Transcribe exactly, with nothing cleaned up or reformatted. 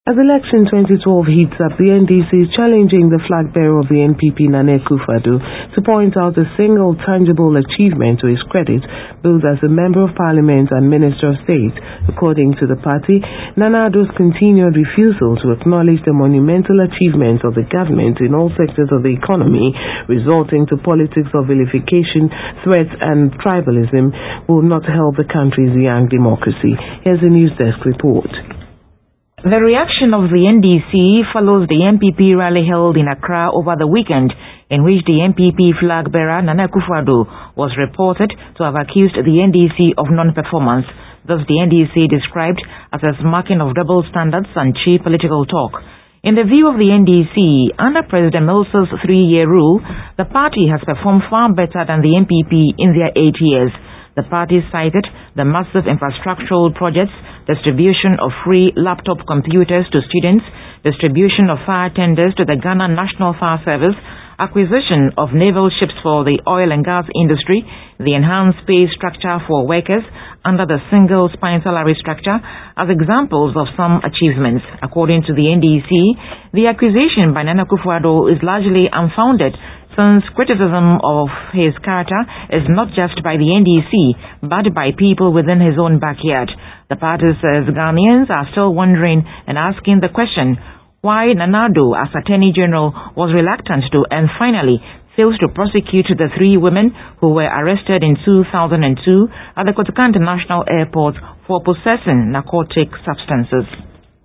As election twenty twelve heats up, the N D C is challenging the flag bearer of the N P P, Nana Akufo-Addo, to point out a single tangible achievement to his credit, both as a Member of Parliament and Minister of State. According to the party, Nana Addo's continued refusal to acknowledge the monumental achievements of the government in all sectors of the economy, resulting to politics of vilification, threats and tribalism, will not help the country's young democracy. Here's a News Desk report. The reaction of the N D C follows the N P P rally held in Accra over the weekend, in which the N P P flag bearer Nana Akufo-Addo was reported to have accused the N D C of non-performance. Thus, the N D C described as a smacking of double standards and cheap political talk. In the view of the N D C, under President Mills' three-year rule, the party has performed far better than the N P P in their eight years. The party cited the massive infrastructural projects, distribution of free laptop computers to students, distribution of fire tenders to the Ghana National Fire Service, acquisition of naval ships for the oil and gas industry, the enhanced pay structure for workers under the single spine salary structure as examples of some achievements. According to the N D C, the accusation by Nana Akufo-Addo is largely unfounded, since criticism of his character is not just by the N D C, but by people within his own backyard. The party says Ghanaians are still wondering and asking the question why Nana Addo, as Attorney General, was reluctant to and finally fails to prosecute the three women who were arrested in two thousand two at the Kotoka International Airport for possessing narcotic substances.